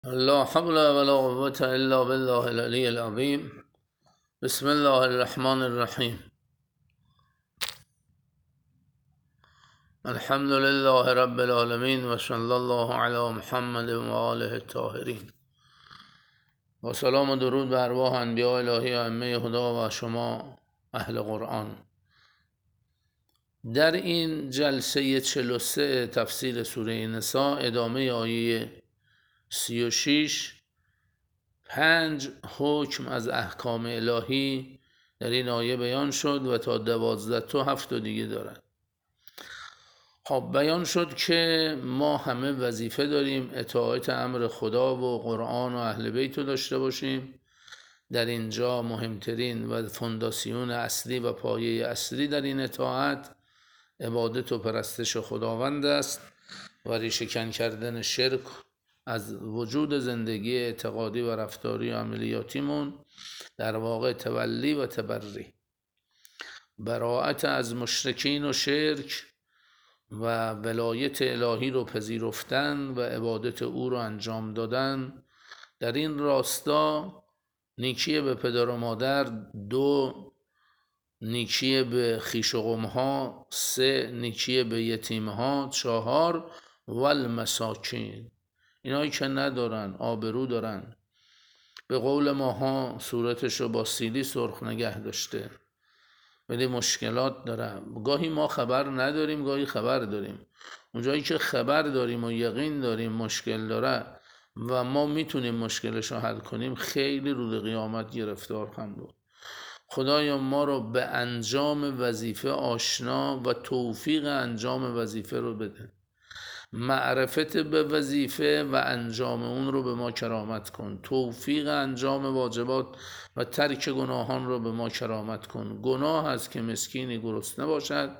لا حول ولا قوة إلا بالله العلي العظيم. بسم الله الرحمن الرحيم. الحمد لله رب العالمين وصلى الله على محمد وآله الطاهرین. و سلام و درود بر ارواح انبیاء الهی و ائمه هدا و شما اهل قرآن. در این جلسه 43 تفسیر سوره نساء، ادامه آیه 36، 5 حکم از احکام الهی در این آیه بیان شد و تا 12 تا 7 دیگه دارد. خب بیان شد که ما همه وظیفه داریم اطاعت امر خدا و قرآن و اهل بیت رو داشته باشیم. در اینجا مهمترین و فونداسیون اصلی و پایه اصلی در این اطاعت عبادت و پرستش خداوند است و ریشه‌کن کردن شرک از وجود زندگی اعتقادی و رفتاری و عملیاتیمون، در واقع تولی و تبری، براءت از مشرکین و شرک و ولایت الهی رو پذیرفتن و عبادت او رو انجام دادن. در این راستا نیکی به پدر و مادر، 2 نیکی به خویش و قومها، 3 نیکی به یتیمها، 4 والمساکین، اینایی که ندارن آبرو دارن. به قول ماها صورتشو با سیلی سرخ نگه داشته ولی مشکلات داره. گاهی ما خبر نداریم، گاهی خبر داریم. اونجایی که خبر داریم و یقین داریم مشکل داره و ما میتونیم مشکلشو حل کنیم، خیلی رو قیامت گرفتار هم بود. خدایا ما رو به انجام وظیفه آشنا و توفیق انجام وظیفه رو بده. معرفت به وظیفه و انجام اون رو به ما کرامت کن. توفیق انجام واجبات و ترک گناهان رو به ما کرامت کن. گناه هست که مسکینی گرسنه باشد،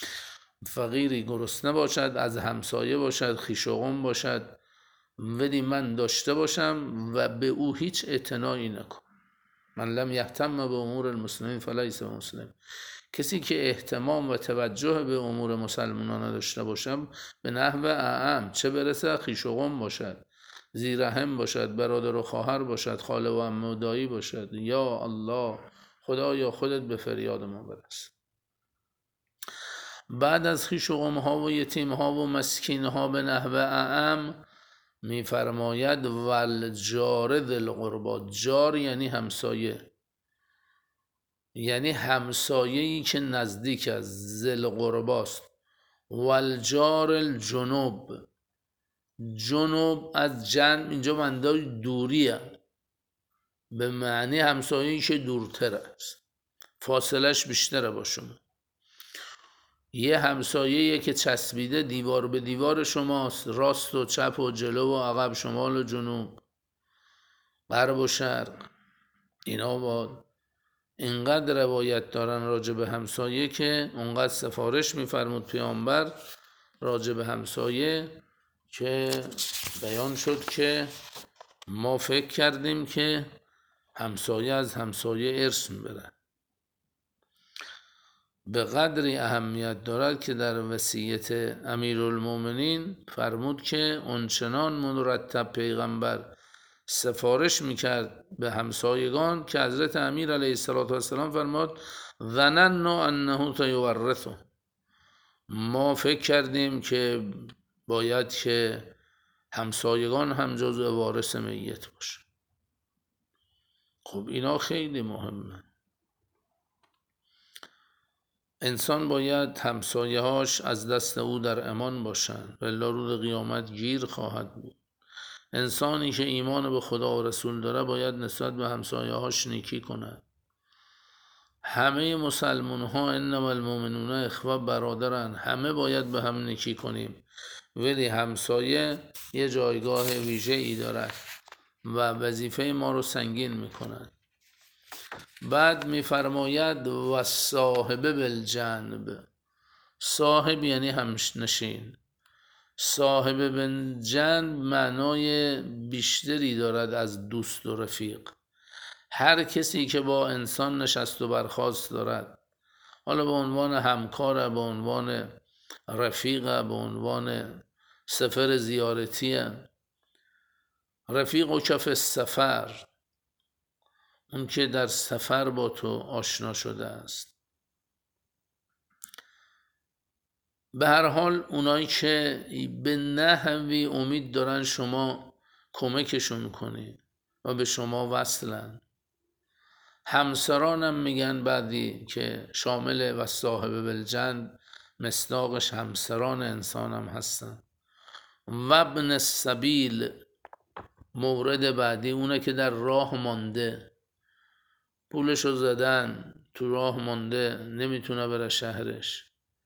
فقیری گرسنه باشد، از همسایه باشد، خویش و قوم باشد، ولی من داشته باشم و به او هیچ اعتنایی نکن. من لم یهتم به امور المسلمین فلیس مسلم. کسی که اهتمام و توجه به امور مسلمانان نداشته باشم به نحو اعم، چه برسه خویش و قوم باشد، زیرحم باشد، برادر و خواهر باشد، خاله و عمه و دایی باشد، یا الله خدایا خودت به فریاد ما برس. بعد از خویش و قوم ها و یتیم ها و مسکین ها به نحو اعم میفرماید والجار ذی القربی. جار یعنی همسایه، یعنی همسایه‌ای که نزدیک از ذی القرباست. والجار الجنوب، جنوب از جنب اینجا مندای دوریه، به معنی همسایه‌ای که دورتر است، فاصلش بیشتره با شما. یه همسایه‌ای که چسبیده دیوار به دیوار شماست، راست و چپ و جلو و عقب، شمال و جنوب، غرب و شرق. اینا با اینقدر روایت دارن راجع به همسایه که اونقدر سفارش میفرمود پیامبر راجع به همسایه که بیان شد که ما فکر کردیم که همسایه از همسایه ارث میبره. به قدری اهمیت دارد که در وصیت امیرالمومنین فرمود که اونچنان مرتب پیغمبر سفارش میکرد به همسایگان که حضرت امیر علیه السلام فرمود ظننا انه سیورثه. ما فکر کردیم که باید که همسایگان هم جزو وارث میت باشه. خب اینا خیلی مهمه. انسان باید همسایه‌هاش از دست او در امان باشند، ولی روز قیامت گیر خواهد بود. انسانی که ایمان به خدا و رسول داره باید نسبت به همسایه‌هاش نیکی کند. همه مسلمان ها انما المؤمنون اخوه، برادرن، همه باید به هم نیکی کنیم، ولی همسایه یه جایگاه ویژه ای دارد و وظیفه ما رو سنگین میکند. بعد میفرماید و صاحب بالجنب. صاحب یعنی همنشین. صاحب بالجنب معنای بیشتری دارد از دوست و رفیق. هر کسی که با انسان نشست و برخاست دارد، حالا به عنوان همکار، به عنوان رفیق، به عنوان سفر زیارتی، رفیق و کف سفر، اون که در سفر با تو آشنا شده است. به هر حال اونایی که به نحوی امید دارن شما کمکشون کنید و به شما وصلن. همسرانم میگن بعدی که شامل و صاحب بالجند، مصداقش همسران انسانم هستن. و ابن السبیل، مورد بعدی اونه که در راه مانده، پولشو زدن تو راه مانده، نمیتونه بره شهرش،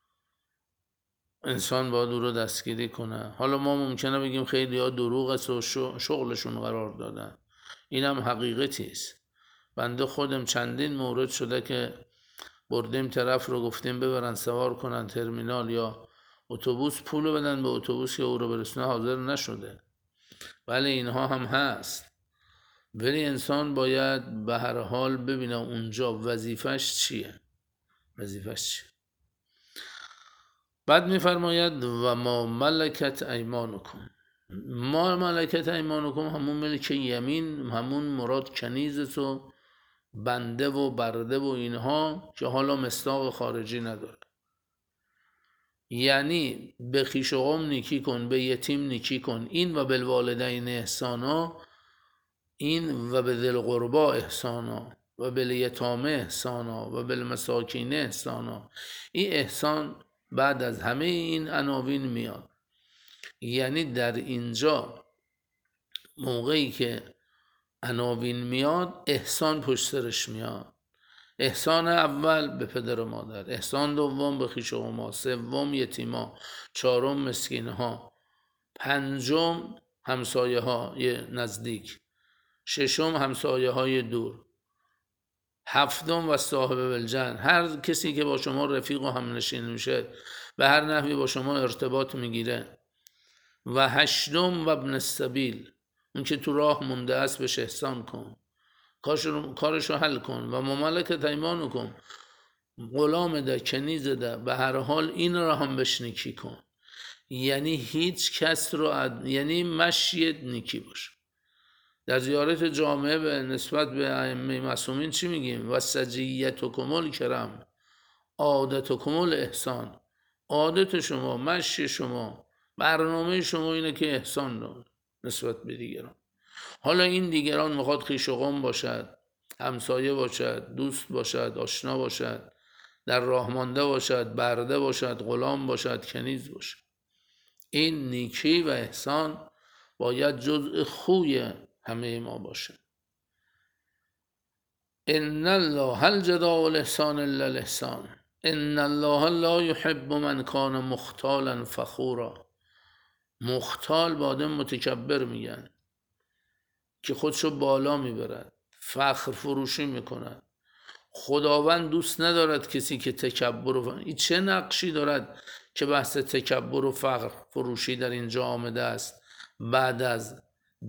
انسان باید او رو دستگیری کنه. حالا ما ممکنه بگیم خیلی ها دروغ است و شغلشون قرار دادن، این هم حقیقتی است. بنده خودم چندین مورد شده که بردیم طرف رو گفتیم ببرن سوار کنن ترمینال یا اتوبوس، پول بدن به اتوبوس که او رو برسونه، حاضر نشده. ولی اینها هم هست. ولی انسان باید به هر حال ببینه اونجا وظیفش چیه. بعد میفرماید و ما ملکت ایمانکم. ما ملکت ایمانکم همون ملک یمین، همون مراد کنیزت و بنده و برده و اینها که حالا مصداق خارجی نداره. یعنی به خویش و قوم نیکی کن، به یتیم نیکی کن. این و بالوالدین احسانا، این و به ذی القربی احسانا و بالیتامه احسانا و بالمساکین احسانا. این احسان بعد از همه این عناوین میاد. یعنی در اینجا موقعی که عناوین میاد، احسان پشت سرش میاد. احسان اول به پدر و مادر، احسان دوم به خویش و قوم، سوم یتیما، چهارم مسکینها، پنجم همسایه های نزدیک، ششم همسایه های دور، هفتم و صاحب بالجند، هر کسی که با شما رفیق و همنشین میشه، به هر نحوی با شما ارتباط میگیره. و هشتم و ابن السبیل، اون که تو راه مونده است بهش احسان کن، کارشو حل کن. و مملکت ایمانکم، غلام ده، کنیز ده، به هر حال این را هم بهش نیکی کن. یعنی هیچ کس رو یعنی مشیت نیکی باشه. در زیارت جامعه به نسبت به ائمه معصومین چی میگیم؟ و سجیتکم الکرم، عادتکم الاحسان. عادت شما، مشی شما، برنامه شما اینه که احسان دار نسبت به دیگران. حالا این دیگران میخواد خویش و قوم باشد، همسایه باشد، دوست باشد، آشنا باشد، در راه مانده باشد، برده باشد، غلام باشد، کنیز باشد. این نیکی و احسان باید جزء خوی همه ما باشه. ان الله هل جزاء الاحسان الا الاحسان، ان الله لا يحب من کان مختالا فخورا. مختال به آدم متکبر میگن که خودشو بالا میبرد، فخر فروشی میکند. خداوند دوست ندارد کسی که تکبر و این چه نقشی دارد که بحث تکبر و فخر فروشی در اینجا آمده است بعد از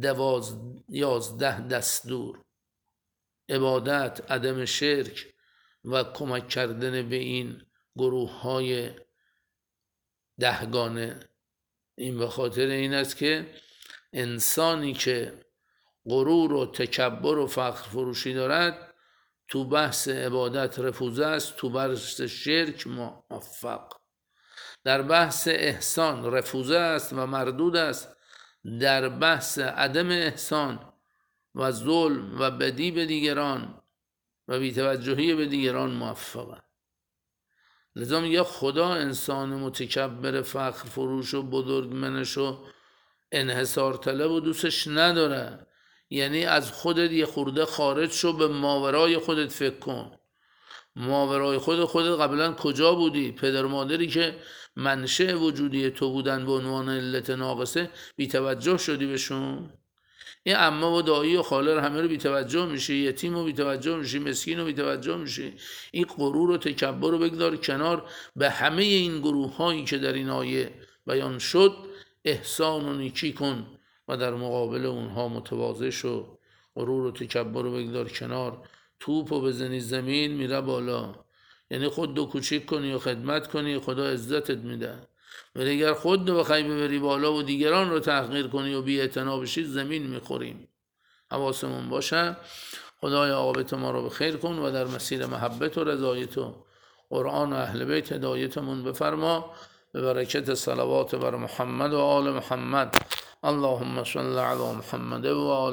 11 دستور: عبادت، عدم شرک و کمک کردن به این گروه های 10گانه. این به خاطر این است که انسانی که غرور و تکبر و فخر فروشی دارد تو بحث عبادت رفوزه است، تو بحث شرک موفق، در بحث احسان رفوزه است و مردود است، در بحث عدم احسان و ظلم و بدی به دیگران و بی‌توجهی به دیگران موفق. لذا میگه خدا انسان متکبر فخر فروش و بزرگمنش و انحصار طلب و دوستش نداره. یعنی از خودت یه خورده خارج شو، به ماورای خودت فکر کن. ماورای خودت قبلا کجا بودی؟ پدر مادری که منشأ وجودی تو بودن به عنوان علت ناقصه، بی‌توجه شدی بهشون؟ این عمه و دایی و خاله همه رو بی‌توجه میشی، یتیم رو بی‌توجه میشی، مسکین رو بی‌توجه میشی. این غرور و تکبر رو بگذار کنار. به همه این گروه هایی که در این آیه بیان شد احسان و نیکی کن و در مقابل اونها متواضع شو. غرور و تکبر رو بگذار کنار. توپ رو بزنی زمین میره بالا. یعنی خود دو کوچیک کنی و خدمت کنی، خدا عزتت میده. ولی اگر خود رو بخوای ببری بالا و دیگران رو تحقیر کنی و بی‌اعتنا بشی زمین میخوریم. حواسمون باشه. خدای عاقبت ما رو بخیر کن و در مسیر محبت و رضایت و قرآن و اهل بیت هدایتمون بفرما، به برکت صلوات بر محمد و آل محمد. اللهم صل علی محمد و آل